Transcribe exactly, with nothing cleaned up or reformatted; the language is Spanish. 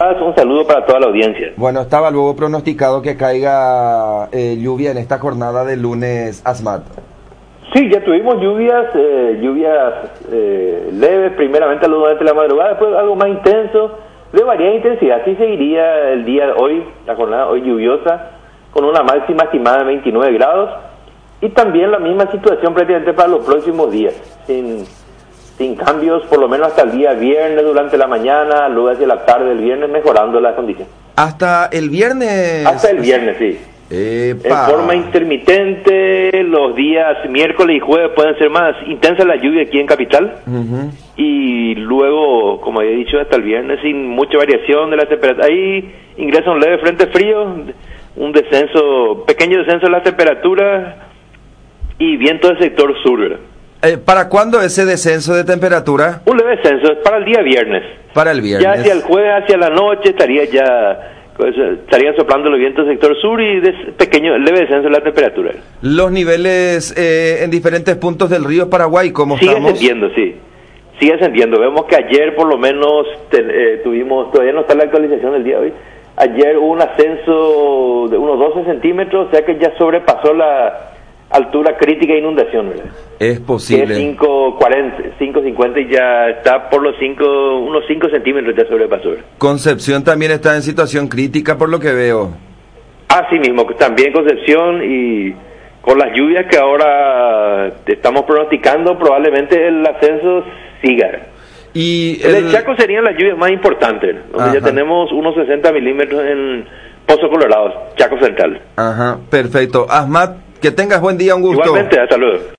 Un saludo para toda la audiencia. Bueno, estaba luego pronosticado que caiga eh, lluvia en esta jornada de lunes, Asmat. Sí, ya tuvimos lluvias, eh, lluvias eh, leves, primeramente durante la madrugada, después algo más intenso, de variada intensidad. Así seguiría el día de hoy, la jornada hoy lluviosa, con una máxima estimada de veintinueve grados, y también la misma situación prácticamente para los próximos días, sin... sin cambios, por lo menos hasta el día viernes durante la mañana, luego hacia la tarde del viernes, mejorando las condiciones. ¿Hasta el viernes? Hasta el viernes, sí. Epa. En forma intermitente, los días miércoles y jueves pueden ser más intensa la lluvia aquí en Capital. Uh-huh. Y luego, como he dicho, hasta el viernes, sin mucha variación de la temperatura. Ahí ingresa un leve frente frío, un descenso, pequeño descenso de la temperatura y viento del sector sur, ¿verdad? Eh, ¿Para cuándo ese descenso de temperatura? Un leve descenso, es para el día viernes. Para el viernes. Ya hacia el jueves, hacia la noche, estaría ya estaría soplando los vientos del sector sur y des, pequeño, leve descenso de la temperatura. Los niveles eh, en diferentes puntos del río Paraguay, ¿cómo Sigue estamos? Sigue ascendiendo, sí. Sigue ascendiendo. Vemos que ayer por lo menos te, eh, tuvimos, todavía no está la actualización del día de hoy, ayer hubo un ascenso de unos doce centímetros, o sea que ya sobrepasó la altura crítica de inundación, ¿verdad? Es posible. cinco cuarenta, cinco cincuenta y ya está por los cinco, unos cinco centímetros ya sobrepasó. Concepción también está en situación crítica por lo que veo. Así mismo, también Concepción, y con las lluvias que ahora estamos pronosticando, probablemente el ascenso siga. Y el, el... el Chaco serían las lluvias más importantes, donde Ajá. ya tenemos unos sesenta milímetros en Pozo Colorado, Chaco Central. Ajá, perfecto. Asmat, que tengas buen día, un gusto. Igualmente, hasta luego.